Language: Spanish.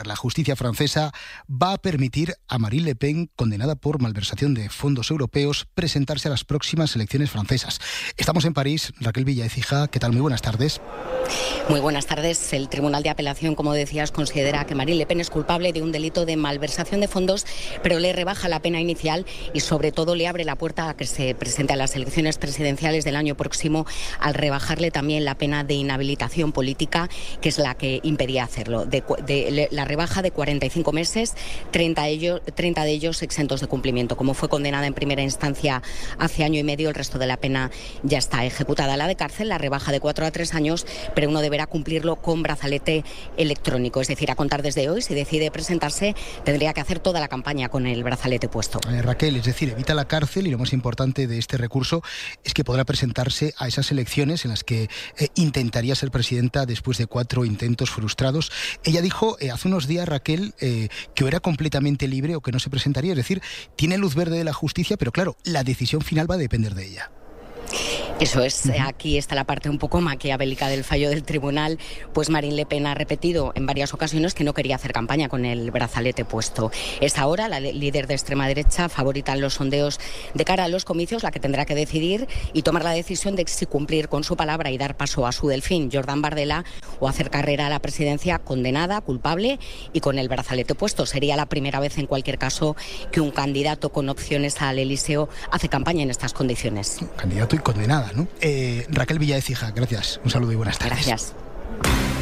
La justicia francesa va a permitir a Marine Le Pen, condenada por malversación de fondos europeos, presentarse a las próximas elecciones francesas. Estamos en París. Raquel Villa-Écija, ¿qué tal? Muy buenas tardes. Muy buenas tardes. El Tribunal de Apelación, como decías, considera que Marine Le Pen es culpable de un delito de malversación de fondos, pero le rebaja la pena inicial y sobre todo le abre la puerta a que se presente a las elecciones presidenciales del año próximo, al rebajarle también la pena de inhabilitación política, que es la que impedía hacerlo. La rebaja de 45 meses, 30 de ellos exentos de cumplimiento. Como fue condenada en primera instancia hace año y medio, el resto de la pena ya está ejecutada. La de cárcel, la rebaja de 4 a 3 años, pero uno deberá cumplirlo con brazalete electrónico. Es decir, a contar desde hoy, si decide presentarse, tendría que hacer toda la campaña con el brazalete puesto. Raquel, es decir, evita la cárcel y lo más importante de este recurso es que podrá presentarse a esas elecciones en las que intentaría ser presidenta después de 4 intentos frustrados. Ella dijo hace unos días, Raquel, que o era completamente libre o que no se presentaría. Es decir, tiene luz verde de la justicia, pero claro, la decisión final va a depender de ella. Eso es, aquí está la parte un poco maquiavélica del fallo del tribunal, pues Marine Le Pen ha repetido en varias ocasiones que no quería hacer campaña con el brazalete puesto. Es ahora la líder de extrema derecha, favorita en los sondeos de cara a los comicios, la que tendrá que decidir y tomar la decisión de si cumplir con su palabra y dar paso a su delfín, Jordan Bardella, o hacer carrera a la presidencia condenada, culpable y con el brazalete puesto. Sería la primera vez, en cualquier caso, que un candidato con opciones al Elíseo hace campaña en estas condiciones. Candidato y condenada, ¿no? Raquel Villa-Écija, gracias. Un saludo y buenas tardes. Gracias.